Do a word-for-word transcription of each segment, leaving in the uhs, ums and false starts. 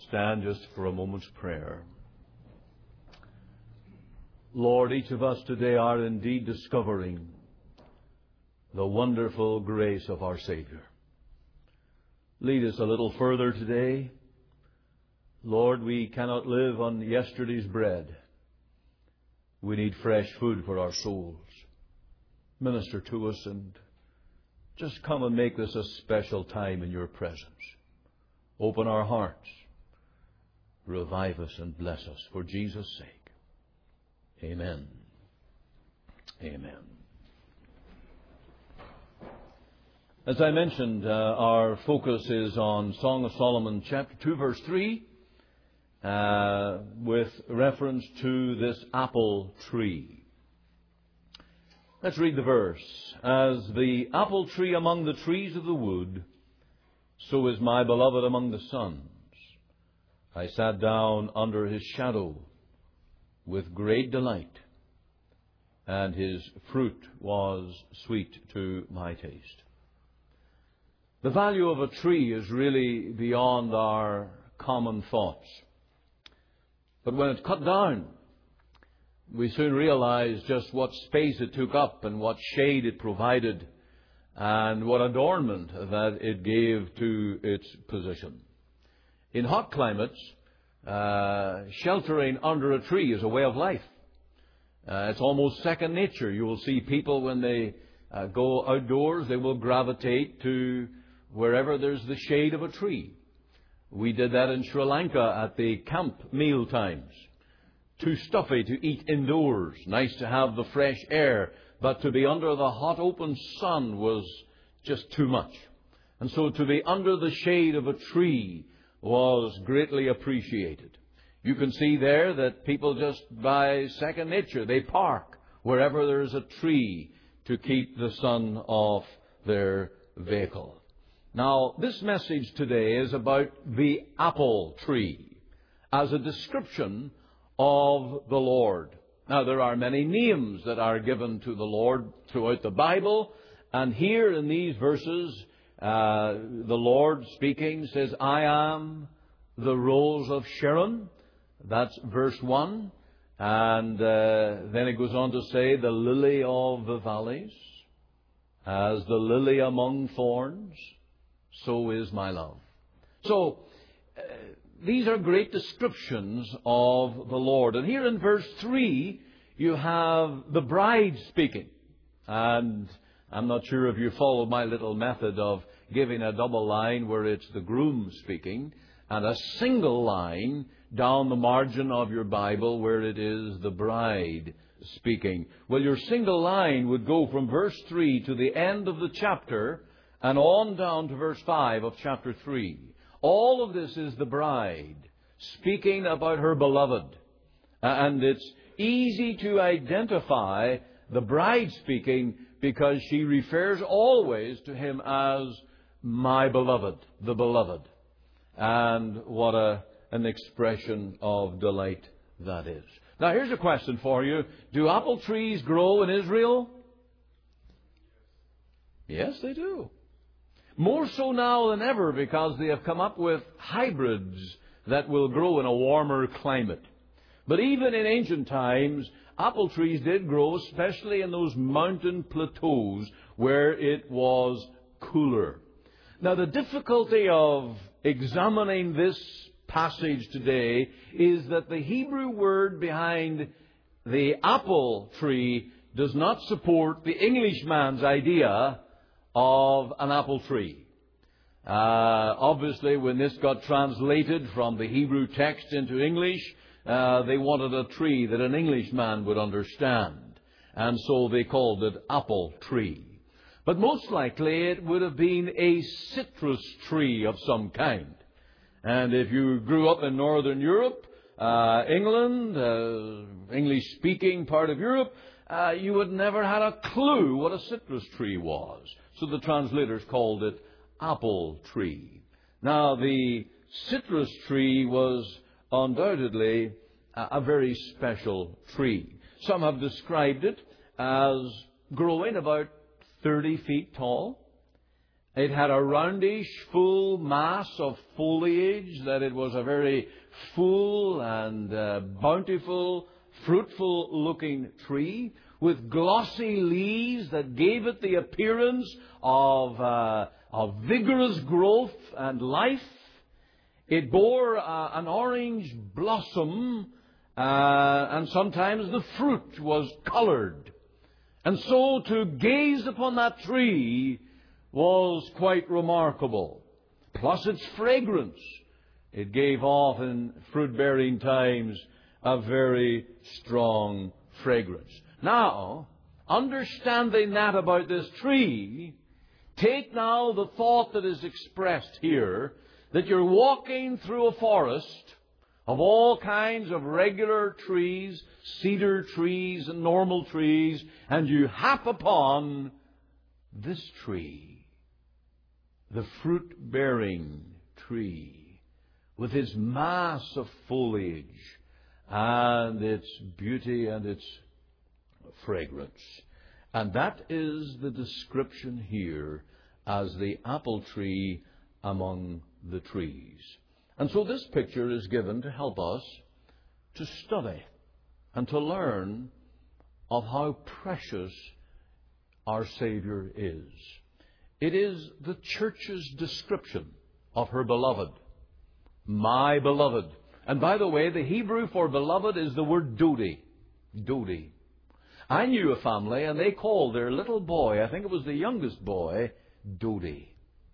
stand just for a moment's prayer. Lord, each of us today are indeed discovering the wonderful grace of our Savior. Lead us a little further today. Lord, we cannot live on yesterday's bread. We need fresh food for our souls. Minister to us and just come and make this a special time in your presence. Open our hearts. Revive us and bless us for Jesus' sake. Amen. Amen. As I mentioned, uh, our focus is on Song of Solomon chapter two, verse three, uh, with reference to this apple tree. Let's read the verse. As the apple tree among the trees of the wood, so is my beloved among the sons. I sat down under his shadow with great delight, and his fruit was sweet to my taste. The value of a tree is really beyond our common thoughts. But when it's cut down, we soon realize just what space it took up and what shade it provided and what adornment that it gave to its position. In hot climates, uh, sheltering under a tree is a way of life. Uh, it's almost second nature. You will see people when they uh, go outdoors, they will gravitate to wherever there's the shade of a tree. We did that in Sri Lanka at the camp meal times. Too stuffy to eat indoors. Nice to have the fresh air, but to be under the hot open sun was just too much. And so to be under the shade of a tree was greatly appreciated. You can see there that people just by second nature, they park wherever there's a tree to keep the sun off their vehicle. Now, this message today is about the apple tree as a description of the Lord. Now, there are many names that are given to the Lord throughout the Bible, and here in these verses, uh, the Lord speaking says, I am the rose of Sharon. That's verse one. And uh, then it goes on to say, the lily of the valleys, as the lily among thorns, so is my love. So, uh, these are great descriptions of the Lord. And here in verse three, you have the bride speaking. And I'm not sure if you follow my little method of giving a double line where it's the groom speaking, and a single line down the margin of your Bible where it is the bride speaking. Well, your single line would go from verse three to the end of the chapter, and on down to verse five of chapter three. All of this is the bride speaking about her beloved. And it's easy to identify the bride speaking because she refers always to him as my beloved, the beloved. And what a, an expression of delight that is. Now here's a question for you. Do apple trees grow in Israel? Yes, they do. More so now than ever because they have come up with hybrids that will grow in a warmer climate. But even in ancient times, apple trees did grow, especially in those mountain plateaus where it was cooler. Now, the difficulty of examining this passage today is that the Hebrew word behind the apple tree does not support the Englishman's idea of an apple tree. Uh, obviously, when this got translated from the Hebrew text into English, uh, they wanted a tree that an Englishman would understand. And so they called it apple tree. But most likely it would have been a citrus tree of some kind. And if you grew up in Northern Europe, uh, England, uh, English-speaking part of Europe, uh, you would never had a clue what a citrus tree was. So the translators called it apple tree. Now, the citrus tree was undoubtedly a very special tree. Some have described it as growing about thirty feet tall It had a roundish, full mass of foliage, that it was a very full and uh, bountiful, fruitful-looking tree, with glossy leaves that gave it the appearance of, uh, of vigorous growth and life. It bore uh, an orange blossom, uh, and sometimes the fruit was coloured. And so to gaze upon that tree was quite remarkable. Plus its fragrance. It gave off in fruit-bearing times a very strong fragrance. Now, understanding that about this tree, take now the thought that is expressed here, that you're walking through a forest of all kinds of regular trees, cedar trees and normal trees, and you hap upon this tree, the fruit-bearing tree, with its mass of foliage and its beauty and its fragrance. And that is the description here as the apple tree among the trees. And so this picture is given to help us to study and to learn of how precious our Savior is. It is the church's description of her beloved. My beloved. And by the way, the Hebrew for beloved is the word dodi. Dodi. I knew a family, and they called their little boy, I think it was the youngest boy, Dodi.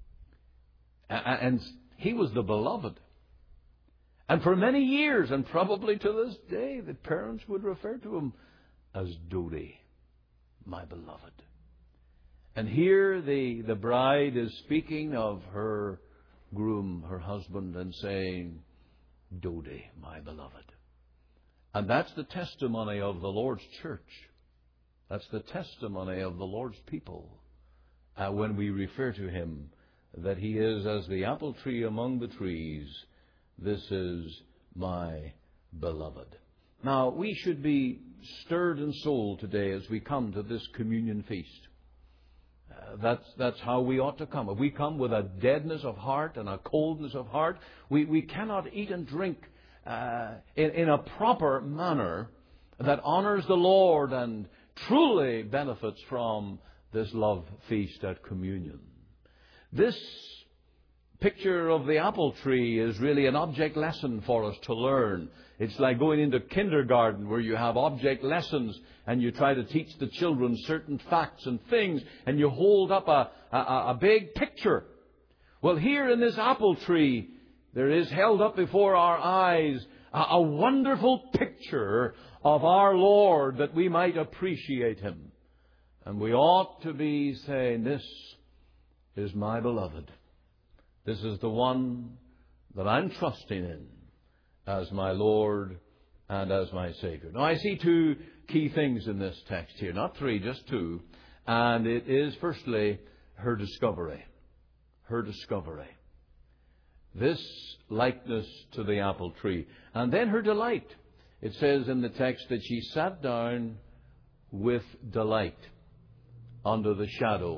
And he was the beloved. And for many years, and probably to this day, the parents would refer to him as Dodi, my beloved. And here the, the bride is speaking of her groom, her husband, and saying, Dodi, my beloved. And that's the testimony of the Lord's church. That's the testimony of the Lord's people uh, when we refer to Him, that He is as the apple tree among the trees. This is my beloved. Now, we should be stirred in soul today as we come to this communion feast. Uh, that's, that's how we ought to come. If we come with a deadness of heart and a coldness of heart, we, we cannot eat and drink uh, in, in a proper manner that honors the Lord and truly benefits from this love feast at communion. This picture of the apple tree is really an object lesson for us to learn. It's like going into kindergarten where you have object lessons and you try to teach the children certain facts and things, and you hold up a, a, a big picture. Well, here in this apple tree, there is held up before our eyes a, a wonderful picture of our Lord, that we might appreciate Him. And we ought to be saying, this is my beloved. This is the one that I'm trusting in as my Lord and as my Savior. Now, I see two key things in this text here. Not three, just two. And it is, firstly, her discovery. Her discovery. This likeness to the apple tree. And then her delight. It says in the text that she sat down with delight under the shadow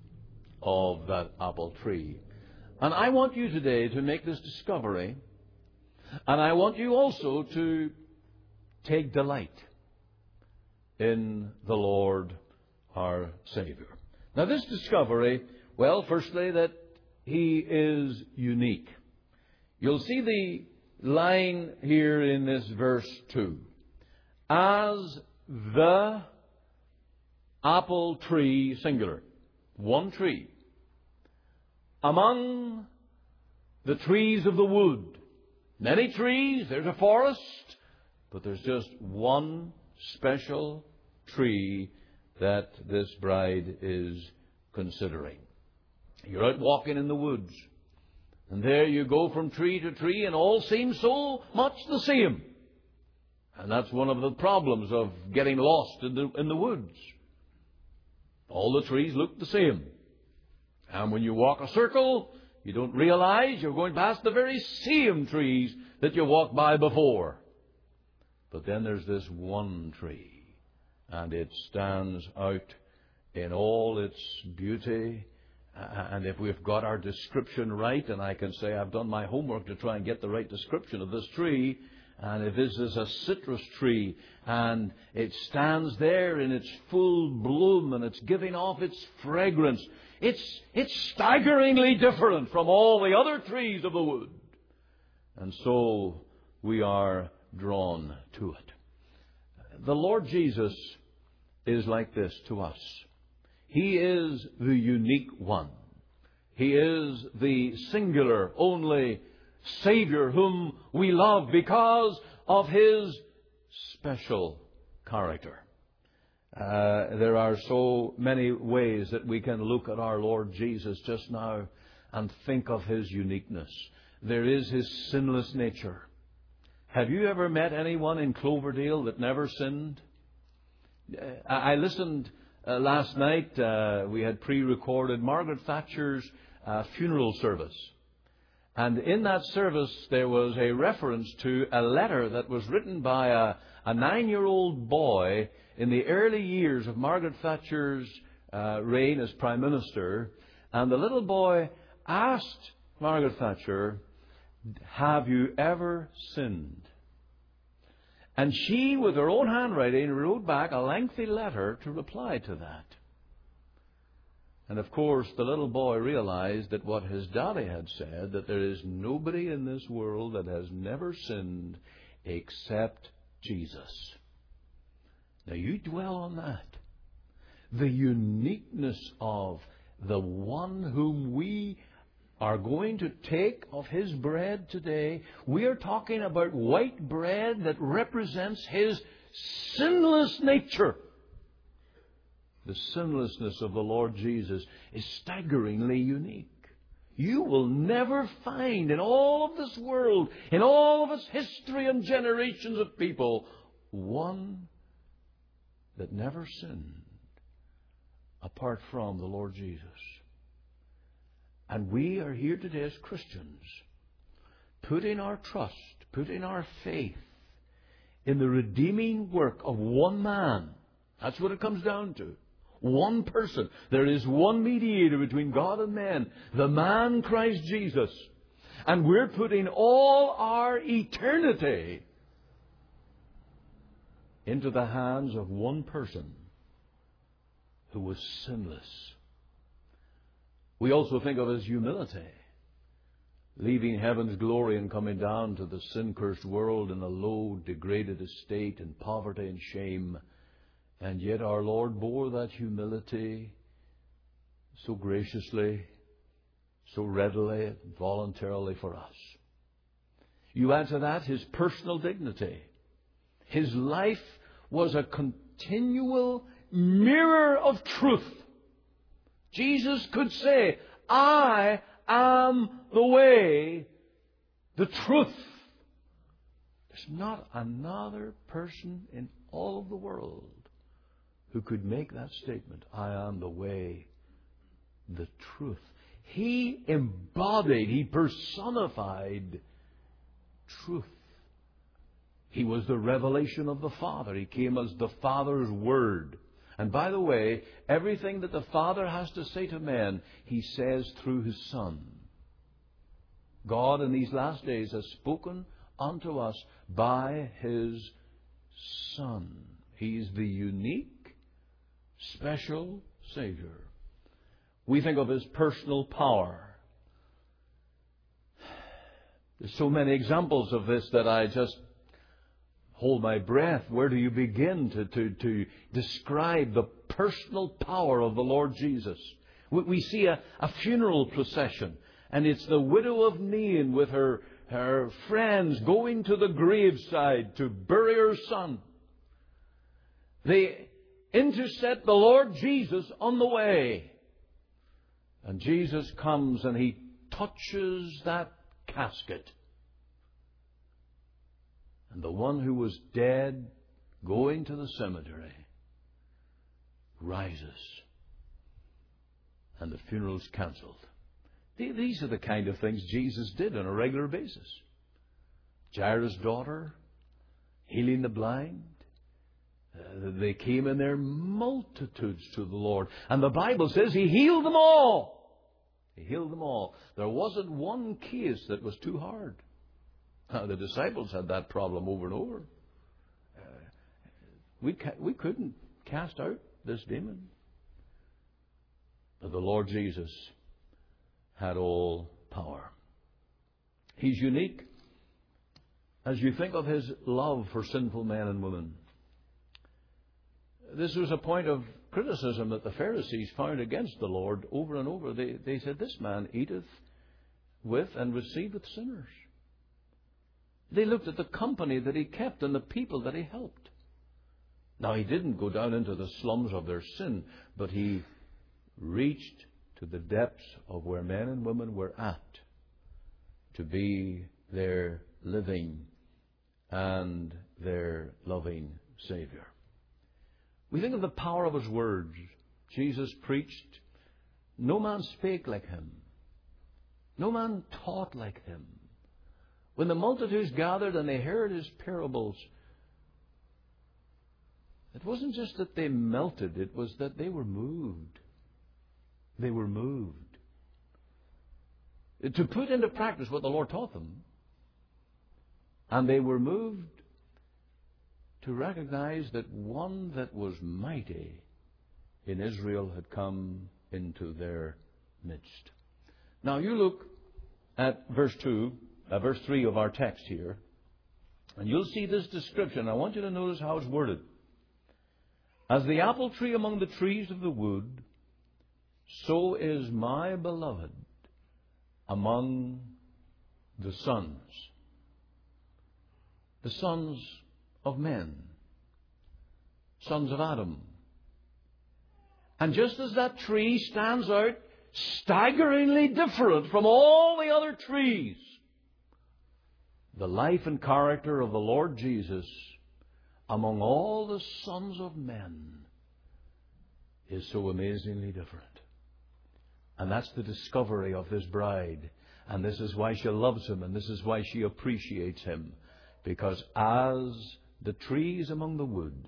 of that apple tree. And I want you today to make this discovery, and I want you also to take delight in the Lord our Savior. Now, this discovery, well, firstly, that He is unique. You'll see the line here in this verse two. As the apple tree, singular, one tree, among the trees of the wood. Many trees, there's a forest, but there's just one special tree that this bride is considering. You're out walking in the woods, and there you go from tree to tree, and all seems so much the same. And that's one of the problems of getting lost in the, in the woods. All the trees look the same. And when you walk a circle, you don't realize you're going past the very same trees that you walked by before. But then there's this one tree, and it stands out in all its beauty And if we've got our description right, and I can say I've done my homework to try and get the right description of this tree, and if this is a citrus tree, and it stands there in its full bloom, and it's giving off its fragrance, it's, it's staggeringly different from all the other trees of the wood. And so we are drawn to it. The Lord Jesus is like this to us. He is the unique one. He is the singular, only Savior whom we love because of His special character. Uh, there are so many ways that we can look at our Lord Jesus just now and think of His uniqueness. There is His sinless nature. Have you ever met anyone in Cloverdale that never sinned? I listened uh, last night. Uh, we had pre-recorded Margaret Thatcher's uh, funeral service. And in that service, there was a reference to a letter that was written by a, a nine-year-old boy in the early years of Margaret Thatcher's uh, reign as Prime Minister. And the little boy asked Margaret Thatcher, "Have you ever sinned?" And she, with her own handwriting, wrote back a lengthy letter to reply to that. And of course, the little boy realized that what his daddy had said, that there is nobody in this world that has never sinned except Jesus. Now you dwell on that. The uniqueness of the one whom we are going to take of His bread today. We are talking about white bread that represents His sinless nature. The sinlessness of the Lord Jesus is staggeringly unique. You will never find in all of this world, in all of its history and generations of people, one that never sinned apart from the Lord Jesus. And we are here today as Christians, putting our trust, putting our faith in the redeeming work of one man. That's what it comes down to. One person. There is one mediator between God and man, the man Christ Jesus. And we're putting all our eternity into the hands of one person who was sinless. We also think of His humility, leaving heaven's glory and coming down to the sin-cursed world in a low, degraded estate in poverty and shame. And yet our Lord bore that humility so graciously, so readily, voluntarily for us. You add to that His personal dignity. His life was a continual mirror of truth. Jesus could say, "I am the way, the truth." There's not another person in all of the world who could make that statement. I am the way, the truth. He embodied, He personified truth. He was the revelation of the Father. He came as the Father's Word. And by the way, everything that the Father has to say to men, He says through His Son. God in these last days has spoken unto us by His Son. He's the unique, special Savior. We think of His personal power. There's so many examples of this that I just hold my breath. Where do you begin to, to, to describe the personal power of the Lord Jesus? We, we see a, a funeral procession, and it's the widow of Nain with her, her friends going to the graveside to bury her son. They intercept the Lord Jesus on the way. And Jesus comes and He touches that casket. And the one who was dead, going to the cemetery, rises. And the funeral's cancelled. These are the kind of things Jesus did on a regular basis. Jairus' daughter, healing the blind. Uh, they came in their multitudes to the Lord. And the Bible says He healed them all. He healed them all. There wasn't one case that was too hard. Now, the disciples had that problem over and over. Uh, we, ca- we couldn't cast out this demon. But the Lord Jesus had all power. He's unique as you think of His love for sinful men and women. This was a point of criticism that the Pharisees found against the Lord over and over. They, they said, this man eateth with and receiveth sinners. They looked at the company that He kept and the people that He helped. Now, He didn't go down into the slums of their sin, but He reached to the depths of where men and women were at to be their living and their loving Savior. We think of the power of His words. Jesus preached. No man spake like Him. No man taught like Him. When the multitudes gathered and they heard His parables, it wasn't just that they melted, it was that they were moved. They were moved to put into practice what the Lord taught them. And they were moved to recognize that one that was mighty in Israel had come into their midst. Now you look at verse two, uh, verse three of our text here, and you'll see this description. I want you to notice how it's worded. As the apple tree among the trees of the wood, so is my beloved among the sons. The sons of men. Sons of Adam. And just as that tree stands out staggeringly different from all the other trees, the life and character of the Lord Jesus among all the sons of men is so amazingly different. And that's the discovery of this bride. And this is why she loves Him, and this is why she appreciates Him. Because as the trees among the wood,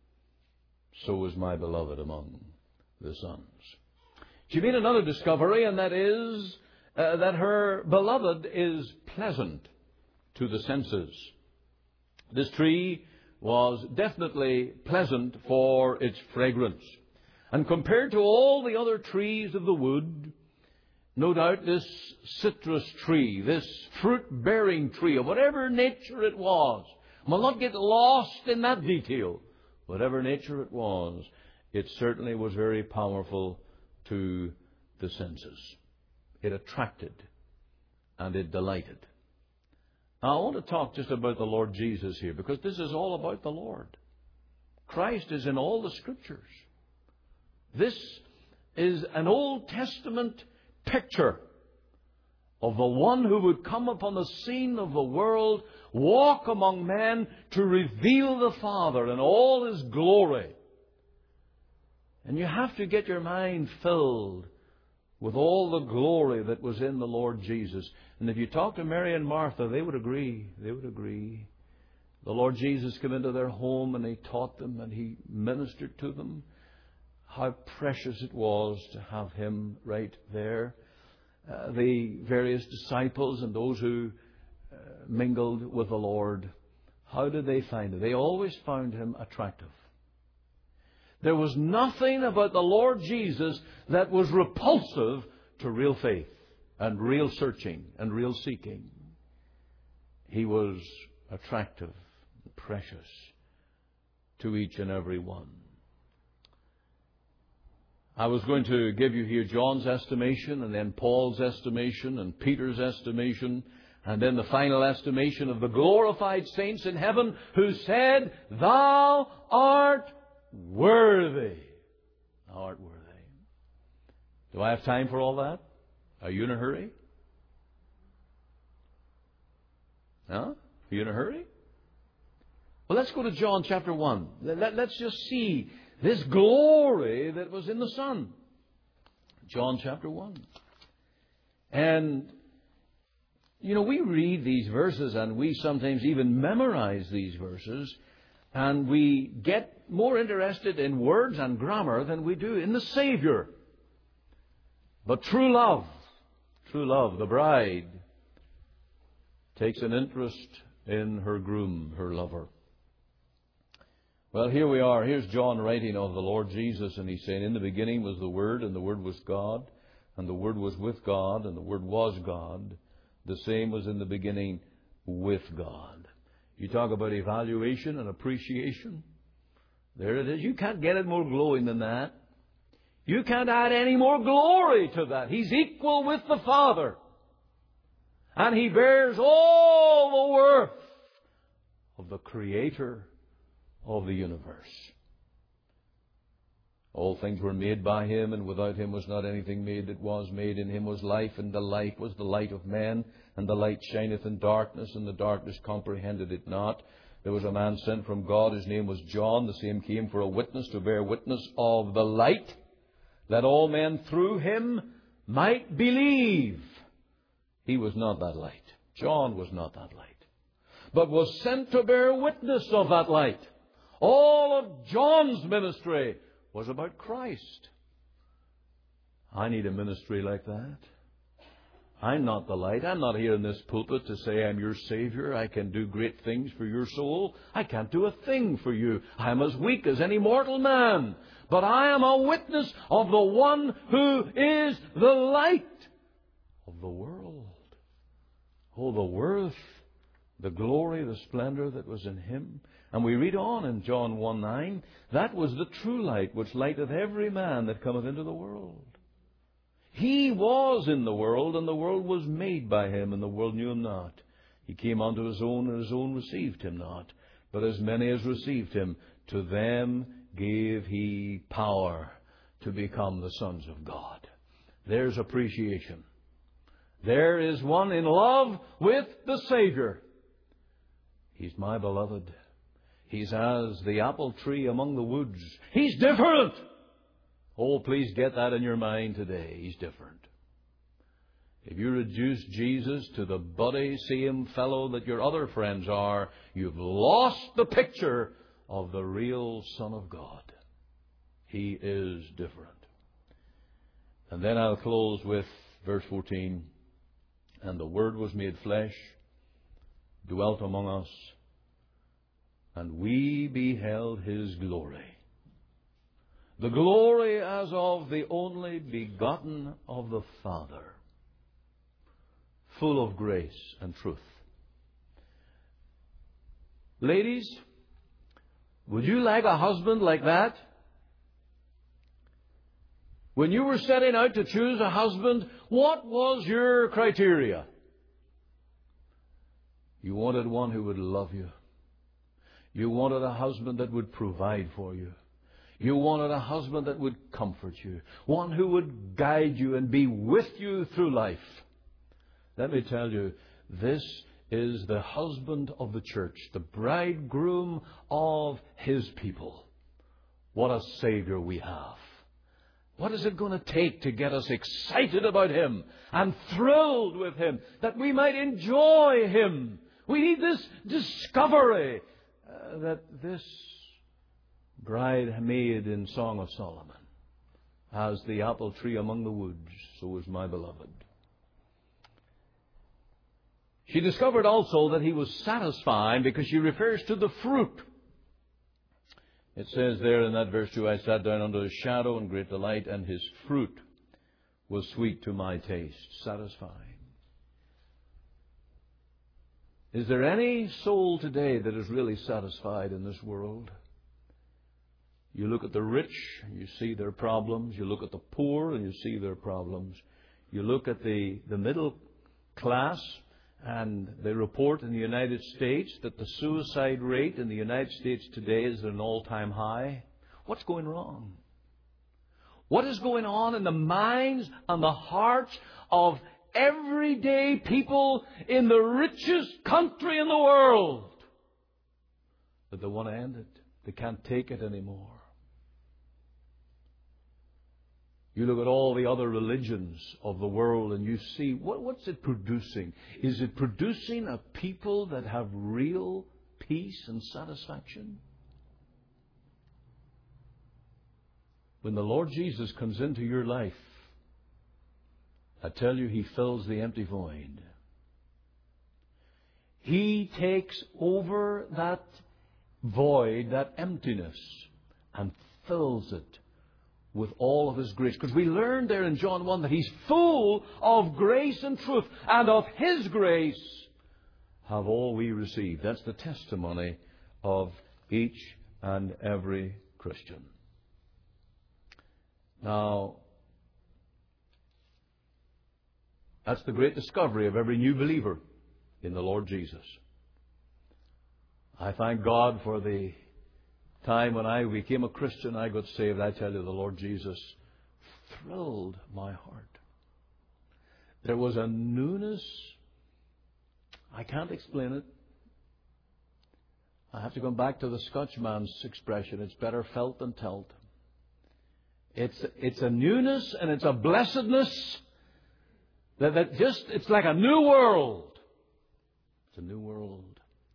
so is my beloved among the sons. She made another discovery, and that is uh, that her beloved is pleasant to the senses. This tree was definitely pleasant for its fragrance. And compared to all the other trees of the wood, no doubt this citrus tree, this fruit-bearing tree, of whatever nature it was, will not get lost in that detail. Whatever nature it was, it certainly was very powerful to the senses. It attracted and it delighted. Now, I want to talk just about the Lord Jesus here, because this is all about the Lord. Christ is in all the Scriptures. This is an Old Testament picture of the one who would come upon the scene of the world, walk among men to reveal the Father in all His glory. And you have to get your mind filled with all the glory that was in the Lord Jesus. And if you talk to Mary and Martha, they would agree. They would agree. The Lord Jesus came into their home and He taught them and He ministered to them. How precious it was to have Him right there. Uh, the various disciples and those who uh, mingled with the Lord, how did they find it? They always found Him attractive. There was nothing about the Lord Jesus that was repulsive to real faith and real searching and real seeking. He was attractive and precious to each and every one. I was going to give you here John's estimation, and then Paul's estimation, and Peter's estimation, and then the final estimation of the glorified saints in heaven who said, Thou art worthy. Thou art worthy. Do I have time for all that? Are you in a hurry? Huh? Are you in a hurry? Well, let's go to John chapter one. Let's just see this glory that was in the Son. John chapter one. And, you know, we read these verses and we sometimes even memorize these verses, and we get more interested in words and grammar than we do in the Savior. But true love True love, the bride, takes an interest in her groom, her lover. Well, here we are. Here's John writing of the Lord Jesus, and he's saying, in the beginning was the Word, and the Word was God, and the Word was with God, and the Word was God. The same was in the beginning with God. You talk about evaluation and appreciation. There it is. You can't get it more glowing than that. You can't add any more glory to that. He's equal with the Father. And He bears all the worth of the Creator of the universe. All things were made by Him, and without Him was not anything made that was made. In Him was life, and the life was the light of men. And the light shineth in darkness, and the darkness comprehended it not. There was a man sent from God, his name was John. The same came for a witness, to bear witness of the light, that all men through him might believe. He was not that light. John was not that light, but was sent to bear witness of that light. All of John's ministry was about Christ. I need a ministry like that. I'm not the light. I'm not here in this pulpit to say I'm your Savior. I can do great things for your soul. I can't do a thing for you. I'm as weak as any mortal man. But I am a witness of the one who is the light of the world. Oh, the worth, the glory, the splendor that was in Him. And we read on in John one nine, that was the true light, which lighteth every man that cometh into the world. He was in the world, and the world was made by Him, and the world knew Him not. He came unto His own, and His own received Him not. But as many as received Him, to them gave He power to become the sons of God. There's appreciation. There is one in love with the Savior. He's my beloved. He's as the apple tree among the woods. He's different. Oh, please get that in your mind today. He's different. If you reduce Jesus to the buddy, same fellow that your other friends are, you've lost the picture of the real Son of God. He is different. And then I'll close with verse fourteen. And the Word was made flesh, dwelt among us, and we beheld His glory. The glory as of the only begotten of the Father, full of grace and truth. Ladies, would you like a husband like that? When you were setting out to choose a husband, what was your criteria? You wanted one who would love you. You wanted a husband that would provide for you. You wanted a husband that would comfort you. One who would guide you and be with you through life. Let me tell you, this is the husband of the church, the bridegroom of His people. What a Savior we have. What is it going to take to get us excited about Him and thrilled with Him, that we might enjoy Him? We need this discovery uh, that this bride made in Song of Solomon, as the apple tree among the woods, so is my beloved. She discovered also that He was satisfying, because she refers to the fruit. It says there in that verse two, I sat down under His shadow in great delight, and His fruit was sweet to my taste, satisfying. Is there any soul today that is really satisfied in this world? You look at the rich, you see their problems. You look at the poor, and you see their problems. You look at the, the middle class, and they report in the United States that the suicide rate in the United States today is at an all-time high. What's going wrong? What is going on in the minds and the hearts of everyday people in the richest country in the world? That they want to end it. They can't take it anymore. You look at all the other religions of the world, and you see, what, what's it producing? Is it producing a people that have real peace and satisfaction? When the Lord Jesus comes into your life I tell you, He fills the empty void. He takes over that void, that emptiness, and fills it with all of His grace. Because we learned there in John one that He's full of grace and truth, and of His grace have all we received. That's the testimony of each and every Christian. Now, that's the great discovery of every new believer in the Lord Jesus. I thank God for the time when I became a Christian, I got saved. I tell you, the Lord Jesus thrilled my heart. There was a newness. I can't explain it. I have to go back to the Scotchman's expression. It's better felt than told. It's, it's a newness and it's a blessedness that, that just, it's like a new world. It's a new world.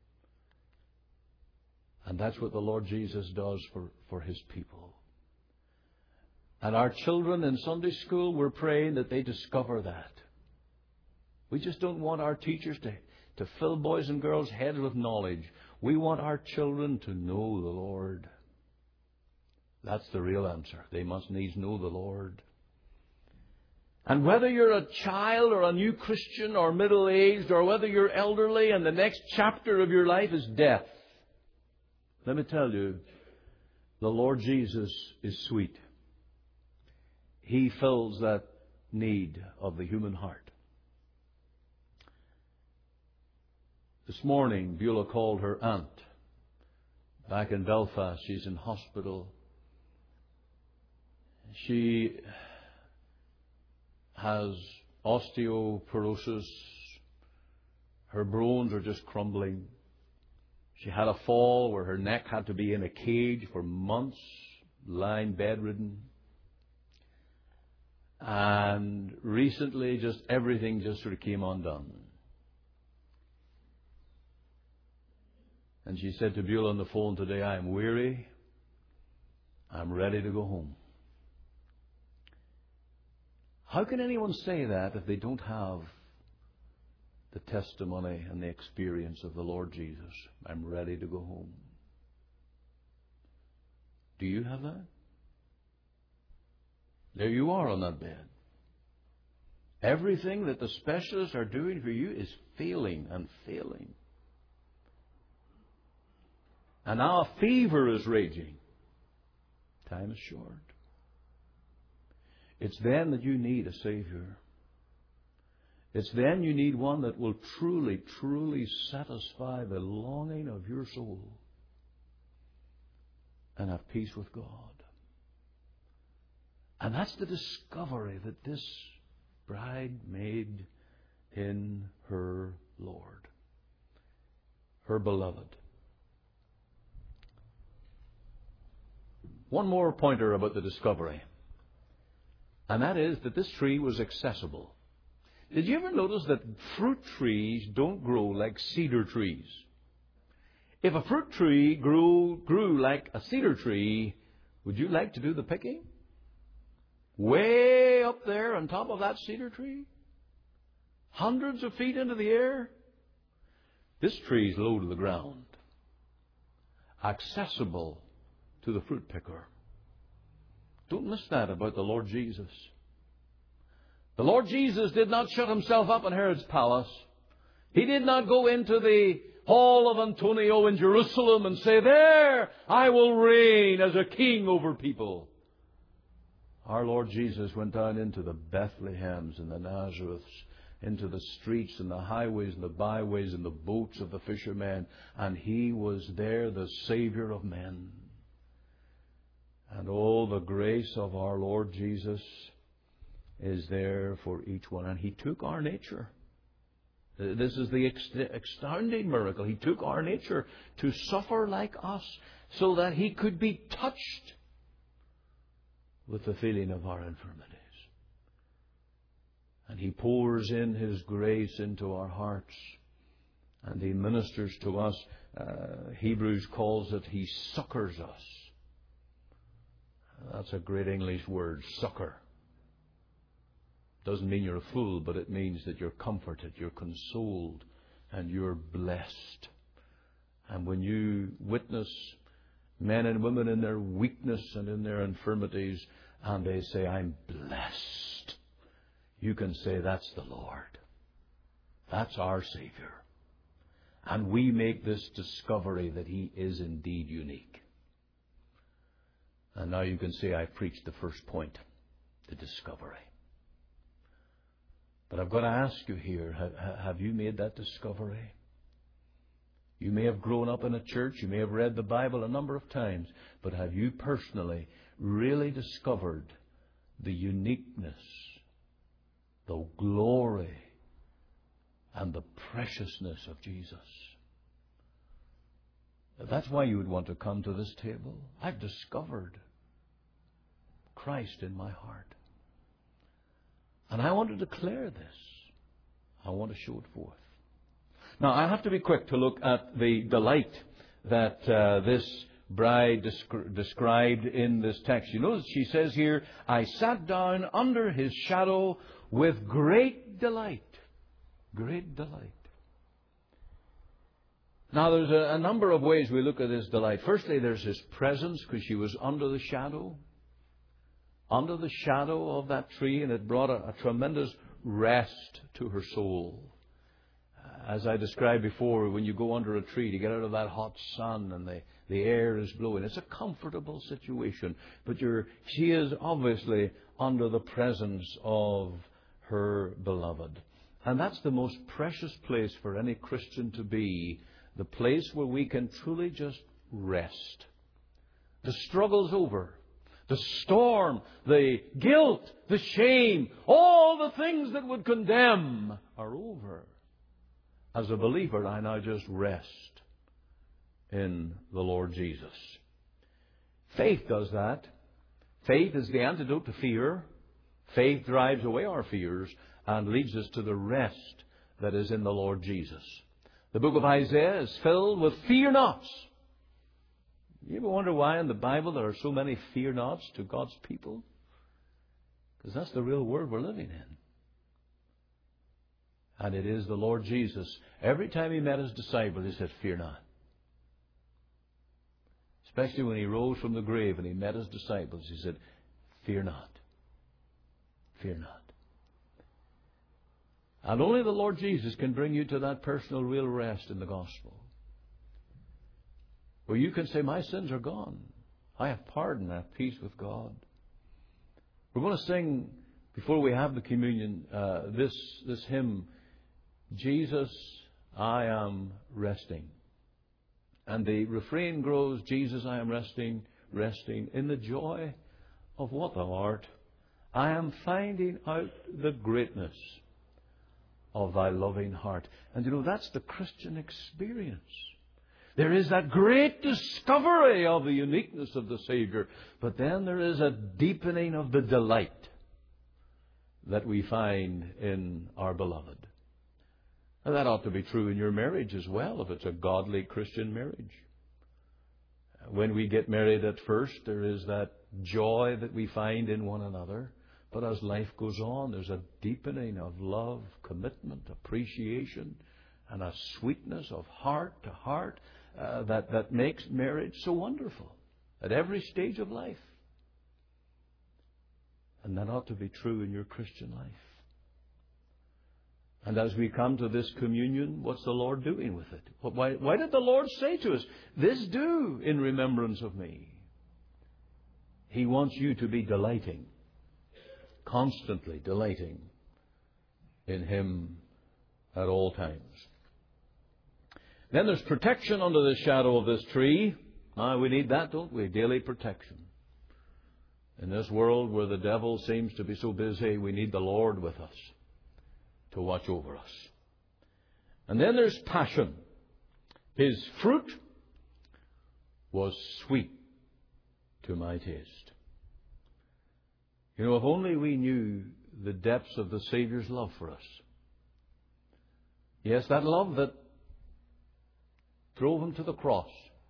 And that's what the Lord Jesus does for, for His people. And our children in Sunday school, we're praying that they discover that. We just don't want our teachers to, to fill boys and girls' heads with knowledge. We want our children to know the Lord. That's the real answer. They must needs know the Lord. And whether you're a child or a new Christian or middle-aged or whether you're elderly and the next chapter of your life is death, let me tell you, the Lord Jesus is sweet. He fills that need of the human heart. This morning, Beulah called her aunt back in Belfast. She's in hospital. She has osteoporosis. Her bones are just crumbling. She had a fall where her neck had to be in a cage for months, lying bedridden. And recently, just everything just sort of came undone. And she said to Beulah on the phone today, I am weary. I'm ready to go home. How can anyone say that if they don't have the testimony and the experience of the Lord Jesus? I'm ready to go home. Do you have that? There you are on that bed. Everything that the specialists are doing for you is failing and failing. And now a fever is raging. Time is short. It's then that you need a Savior. It's then you need one that will truly, truly satisfy the longing of your soul and have peace with God. And that's the discovery that this bride made in her Lord, her beloved. One more pointer about the discovery, and that is that this tree was accessible. Did you ever notice that fruit trees don't grow like cedar trees? If a fruit tree grew, grew like a cedar tree, would you like to do the picking? Way up there on top of that cedar tree? Hundreds of feet into the air? This tree is low to the ground. Accessible to the fruit picker. Don't miss that about the Lord Jesus. The Lord Jesus did not shut Himself up in Herod's palace. He did not go into the hall of Antonio in Jerusalem and say, there I will reign as a king over people. Our Lord Jesus went down into the Bethlehems and the Nazareths, into the streets and the highways and the byways and the boats of the fishermen, and He was there, the Savior of men. And oh, the grace of our Lord Jesus is there for each one. And He took our nature. This is the astounding miracle. He took our nature to suffer like us so that He could be touched with the feeling of our infirmities. And He pours in His grace into our hearts. And He ministers to us. Uh, Hebrews calls it, He succors us. That's a great English word, succor. Doesn't mean you're a fool, but it means that you're comforted, you're consoled, and you're blessed. And when you witness men and women in their weakness and in their infirmities, and they say, I'm blessed, you can say, that's the Lord. That's our Savior. And we make this discovery that He is indeed unique. And now you can say, I preached the first point, the discovery. But I've got to ask you here, have, have you made that discovery? You may have grown up in a church, you may have read the Bible a number of times, but have you personally really discovered the uniqueness, the glory, and the preciousness of Jesus? That's why you would want to come to this table. I've discovered Christ in my heart. And I want to declare this. I want to show it forth. Now, I have to be quick to look at the delight that uh, this bride descri- described in this text. You notice she says here, I sat down under His shadow with great delight. Great delight. Now, there's a, a number of ways we look at this delight. Firstly, there's His presence, because she was under the shadow. Under the shadow of that tree, and it brought a, a tremendous rest to her soul. As I described before, when you go under a tree to get out of that hot sun and the, the air is blowing, it's a comfortable situation. But you're, she is obviously under the presence of her beloved. And that's the most precious place for any Christian to be, the place where we can truly just rest. The struggle's over. The storm, the guilt, the shame, all the things that would condemn are over. As a believer, I now just rest in the Lord Jesus. Faith does that. Faith is the antidote to fear. Faith drives away our fears and leads us to the rest that is in the Lord Jesus. The book of Isaiah is filled with fear nots. You ever wonder why in the Bible there are so many fear nots to God's people? Because that's the real world we're living in. And it is the Lord Jesus. Every time He met His disciples, He said, fear not. Especially when He rose from the grave and He met His disciples, He said, fear not. Fear not. And only the Lord Jesus can bring you to that personal real rest in the gospel, where you can say, my sins are gone. I have pardon. I have peace with God. We're going to sing, before we have the communion, uh, this, this hymn, Jesus, I am resting. And the refrain grows, Jesus, I am resting, resting in the joy of what thou art. I am finding out the greatness of thy loving heart. And you know, that's the Christian experience. There is that great discovery of the uniqueness of the Savior, but then there is a deepening of the delight that we find in our beloved. And that ought to be true in your marriage as well, if it's a godly Christian marriage. When we get married at first, there is that joy that we find in one another. But as life goes on, there's a deepening of love, commitment, appreciation, and a sweetness of heart to heart uh, that, that makes marriage so wonderful at every stage of life. And that ought to be true in your Christian life. And as we come to this communion, what's the Lord doing with it? Why, why did the Lord say to us, this do in remembrance of me? He wants you to be delighting, constantly delighting in Him at all times. Then there's protection under the shadow of this tree. Now, we need that, don't we? Daily protection. In this world where the devil seems to be so busy, we need the Lord with us to watch over us. And then there's passion. His fruit was sweet to my taste. You know, if only we knew the depths of the Savior's love for us. Yes, that love that drove Him to the cross.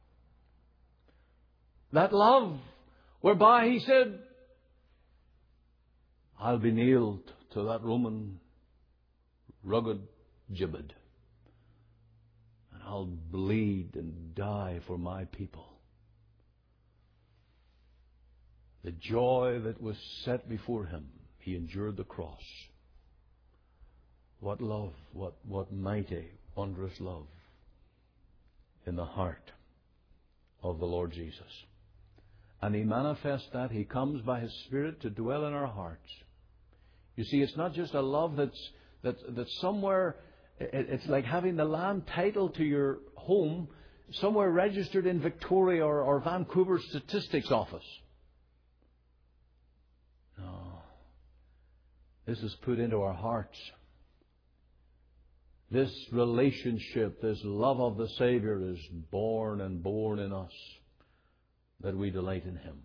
That love whereby He said, I'll be nailed to that Roman rugged gibbet, and I'll bleed and die for my people. The joy that was set before him, he endured the cross. What love, what, what mighty, wondrous love in the heart of the Lord Jesus. And he manifests that. He comes by his Spirit to dwell in our hearts. You see, it's not just a love that's, that's, that's somewhere, it's like having the land title to your home somewhere registered in Victoria or, or Vancouver Statistics Office. No. This is put into our hearts. This relationship, this love of the Savior is born and born in us, that we delight in Him.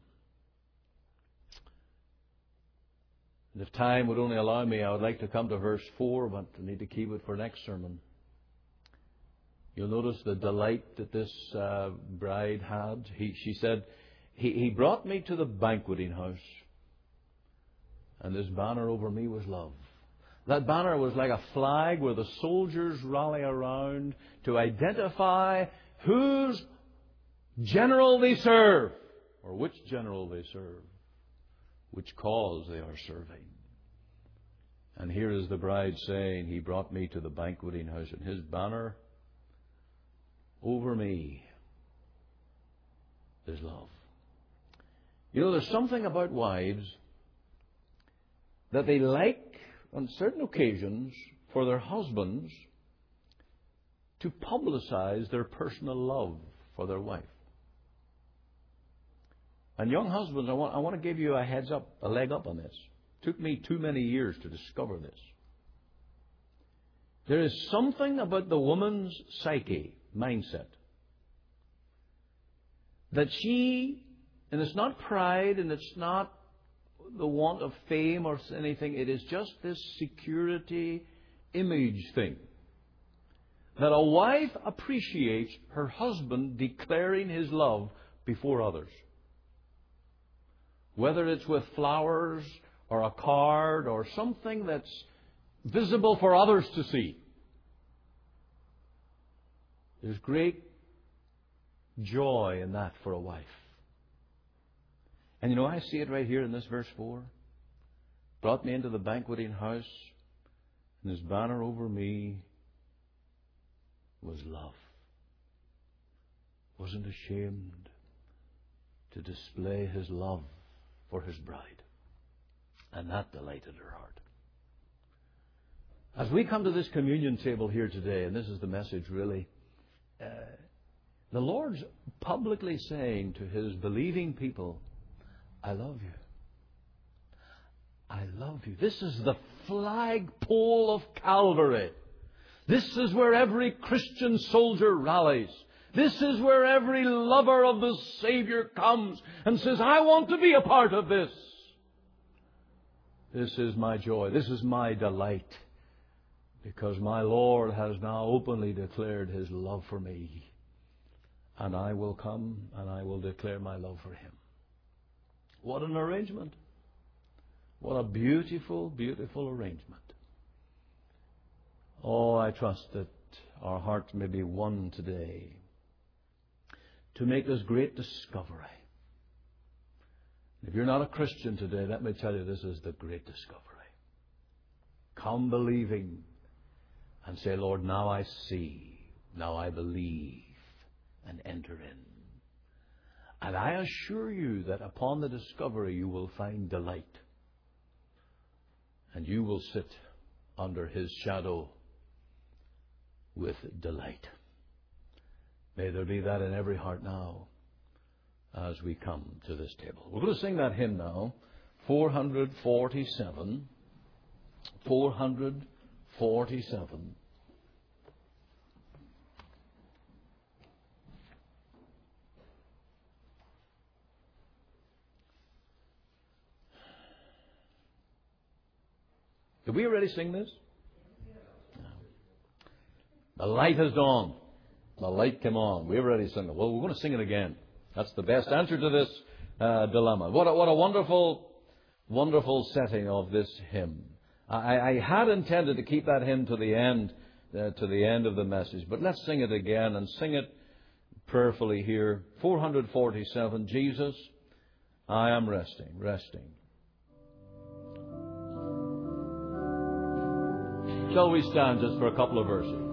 And if time would only allow me, I would like to come to verse four, but I need to keep it for next sermon. You'll notice the delight that this uh, bride had. He, she said, he, he brought me to the banqueting house, and this banner over me was love. That banner was like a flag where the soldiers rally around to identify whose general they serve, or which general they serve, which cause they are serving. And here is the bride saying, he brought me to the banqueting house, and his banner over me is love. You know, there's something about wives that they like on certain occasions for their husbands to publicize their personal love for their wife. And young husbands, I want, I want to give you a heads up, a leg up on this. It took me too many years to discover this. There is something about the woman's psyche, mindset, that she, and it's not pride and it's not the want of fame or anything, it is just this security image thing. That a wife appreciates her husband declaring his love before others. Whether it's with flowers or a card or something that's visible for others to see. There's great joy in that for a wife. And you know, I see it right here in this verse four. Brought me into the banqueting house, and his banner over me was love. Wasn't ashamed to display his love for his bride. And that delighted her heart. As we come to this communion table here today, and this is the message really, uh, the Lord's publicly saying to His believing people, I love you. I love you. This is the flagpole of Calvary. This is where every Christian soldier rallies. This is where every lover of the Savior comes and says, I want to be a part of this. This is my joy. This is my delight. Because my Lord has now openly declared His love for me. And I will come and I will declare my love for Him. What an arrangement. What a beautiful, beautiful arrangement. Oh, I trust that our hearts may be one today to make this great discovery. If you're not a Christian today, let me tell you, this is the great discovery. Come believing and say, Lord, now I see, now I believe, and enter in. And I assure you that upon the discovery you will find delight. And you will sit under His shadow with delight. May there be that in every heart now as we come to this table. We're going to sing that hymn now, four forty-seven. four forty-seven. Did we already sing this? No. The light has dawned. The light came on. We already sung it. Well, we're going to sing it again. That's the best answer to this uh, dilemma. What a, what a wonderful, wonderful setting of this hymn. I, I had intended to keep that hymn to the end, uh, to the end of the message, but let's sing it again and sing it prayerfully here. four forty-seven, Jesus, I am resting, resting. Shall we stand just for a couple of verses?